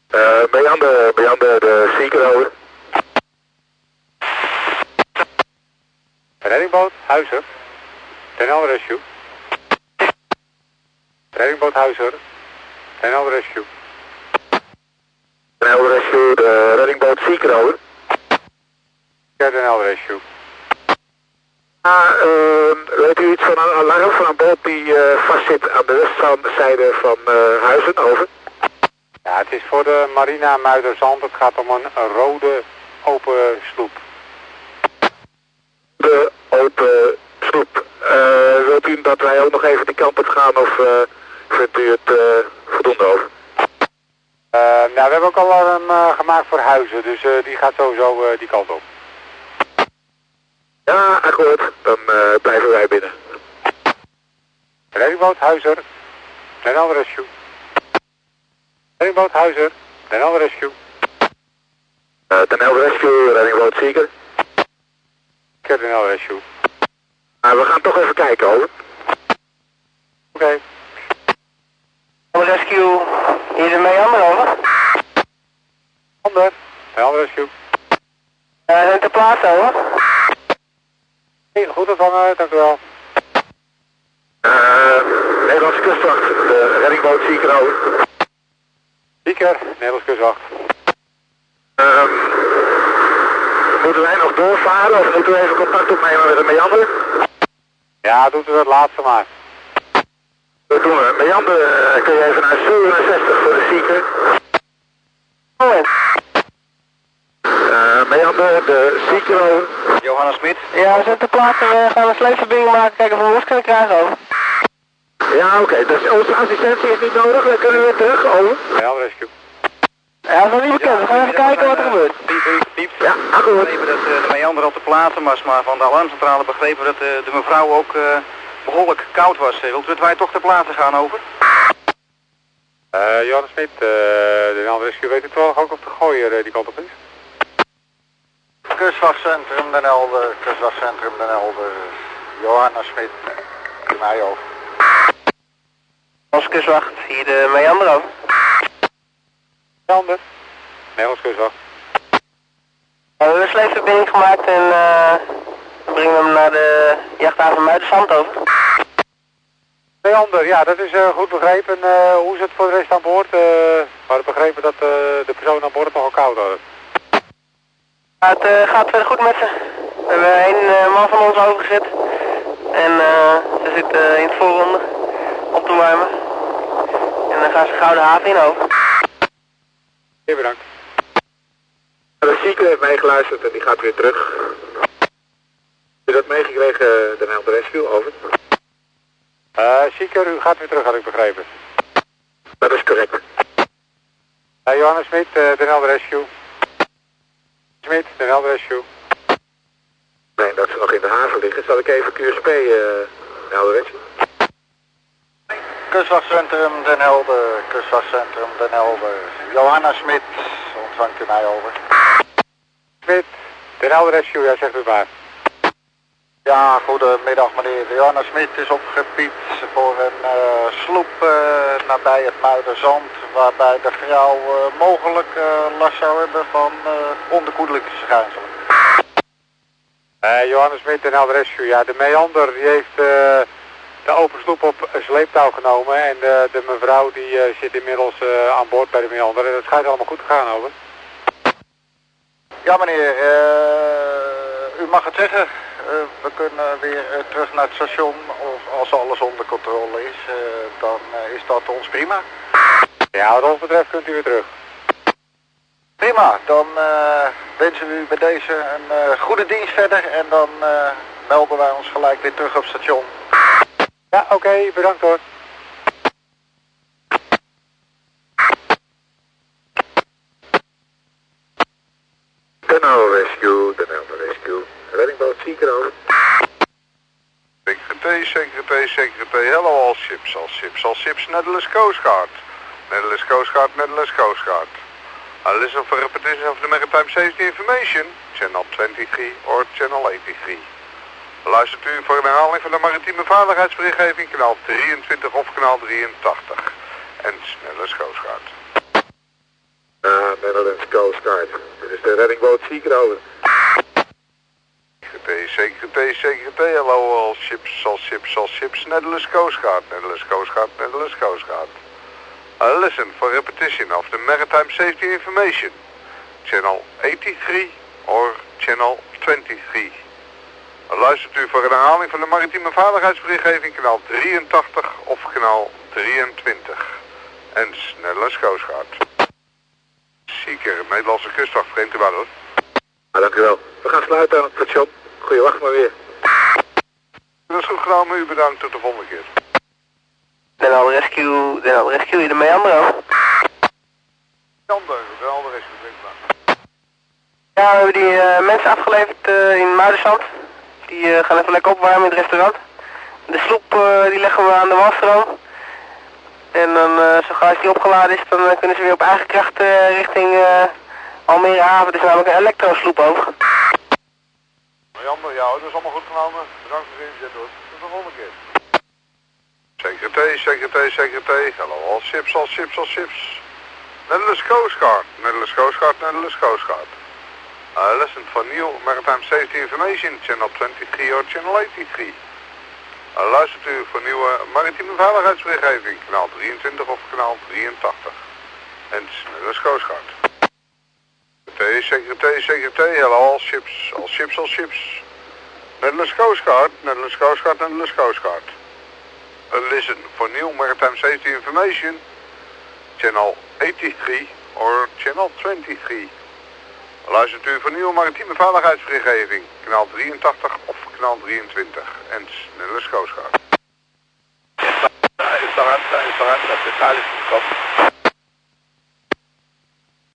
Meander, de Seeker over. Reddingboot, Huizer. Den Rescue. Reddingboot, Huizer. Den Rescue. Den Rescue, de reddingboot Seeker over. Ja, Den Rescue. Weet u iets van een alarm van een boot die vastzit aan de westzijde van Huizen, over? Ja, het is voor de Marina Muiderzand. Het gaat om een rode open sloep. De open sloep. Wilt u dat wij ook nog even die kant op gaan of vindt u het voldoende over? Nou, we hebben ook al alarm gemaakt voor Huizen, dus die gaat sowieso die kant op. Ja, akkoord. Dan blijven wij binnen. Reddingboot, Huizer. Den Rescue. Reddingboot, Huizer. Den Rescue. Den Rescue, reddingboot Seeker. Den Rescue. We gaan toch even kijken, over. Oké. Rescue, hier is Meander, over. Ander. Den Rescue. Zijn ter plaatse, over. Goed ontvangen, dank u wel. Nederlandse kustwacht, de reddingboot Seeker over. Seeker, Nederlands kustwacht. Moeten wij nog doorvaren of moeten we even contact opnemen met de Meander? Ja, doet u het laatste maar. Dat doen we. Meander, kun je even naar 67 voor de Seeker? Meander, de Seeker over. Johannes Smit. Ja, we zijn ter plaatse. We gaan een sleepverbinding maken, kijken of we los kunnen krijgen, over. Ja, oké. Dus onze assistentie is niet nodig. Dan kunnen we weer terug, over. Den Rescue. Ja, dat is nog niet bekend. We gaan even kijken wat er gebeurt. Piep. Ja, akkoord. We begrepen dat de Meander op de platen was, maar van de alarmcentrale begrepen dat de mevrouw ook behoorlijk koud was. Wilt u dat wij toch ter plaatse gaan, over? Johannes Smit, Den Rescue, weet u toch ook op de gooier die kant op is? Kustwachtcentrum Den Helder, Kustwachtcentrum Den Helder, Johannes Smit, mij over. Als kustwacht, hier de Meander, over. Meander, Nederlands kustwacht. We hebben een sleepverbinding gemaakt en we brengen hem naar de jachthaven Muiderzand, over. Meander, ja, dat is goed begrepen. Hoe is het voor de rest aan boord? We hadden begrepen dat de persoon aan boord het nogal koud hadden. Het gaat verder goed met ze. We hebben één man van ons overgezet. En ze zit in het voorronde op te warmen. En dan gaan ze Gouden Haven in, over. Heel bedankt. De Seeker heeft meegeluisterd en die gaat weer terug. Heb je dat meegekregen, de Rescue, over? Seeker, u gaat weer terug, had ik begrepen. Dat is correct. Johannes Smit, Den Rescue. Smit, Den Rescue. Nee, dat ze nog in de haven liggen. Zal ik even QSP, Rescue? Kustwachtcentrum Den Helder, Kustwachtcentrum Den Helder, Johanna Smit, ontvangt u mij over. Smit, Den Rescue, ja, zegt u maar. Ja, goedemiddag meneer. Johanna Smit is opgepiept voor een sloep nabij het Muiderzand, waarbij de vrouw mogelijk last zou hebben van onderkoelelijke verschijnselen. Johannes Smit, Den Rescue, ja, de Meander die heeft de open sloep op sleeptouw genomen en de mevrouw die zit inmiddels aan boord bij de Meander en het schijnt allemaal goed te gaan, over. Ja meneer, u mag het zeggen. We kunnen weer terug naar het station, of als alles onder controle is, dan is dat ons prima. Ja, wat ons betreft kunt u weer terug. Prima, dan wensen we u bij deze een goede dienst verder en dan melden wij ons gelijk weer terug op station. Ja, oké, bedankt hoor. Den Rescue. Reddingboot Seeker over. CGT, hello all ships, Netherlands Coast Guard. Netherlands Coast Guard. I listen for repetition of the maritime safety information, channel 23 or channel 83. Luistert u voor een herhaling van de maritieme veiligheidsberichtgeving, kanaal 23 of kanaal 83. En Netherlands Coast Guard. Coast Guard. Dit is de reddingboot Seeker over. CQT, hello, all ships, Netherlands Coast Guard, Netherlands Coast Guard. Listen for repetition of the maritime safety information. Channel 83 or channel 23. Luistert u voor een herhaling van de maritieme veiligheidsberichtgeving kanaal 83 of kanaal 23. Ens, Netherlands Coast Guard. Seeker, Nederlandse kustwacht, vreemd te baan hoor. Dank u wel. We gaan sluiten aan het station. Goeie wacht maar weer. Dat is goed genomen, u bedankt, tot de volgende keer. Den Helder Rescue, de Meandro. De andere rescue, drinkbaar. Ja, we hebben die mensen afgeleverd in Muiderzand. Die gaan even lekker opwarmen in het restaurant. De sloep die leggen we aan de walstroom. En dan, zo gauw die opgeladen is, dan kunnen ze weer op eigen kracht richting Almere haven. Het is namelijk een elektrosloep over. Jammer, ja, dat is allemaal goed genomen. Bedankt voor de inzet hoor. Tot de volgende keer. CQT, hello, all ships. Netherlands Coast Guard. Listen for new maritime safety information, channel 23 or channel 83. Luistert u voor nieuwe maritieme veiligheidsberichtgeving, kanaal 23 of kanaal 83. En Netherlands Coast Guard. CQT, hello, all ships. Netherlands Coast Guard. Listen for new maritime safety information, channel 83 or channel 23. Luistert u voor nieuwe maritieme veiligheidsberichtgeving, kanaal 83 of kanaal 23. En Netherlands Coast Guard. Is daar aan, dat is veilig gekomen.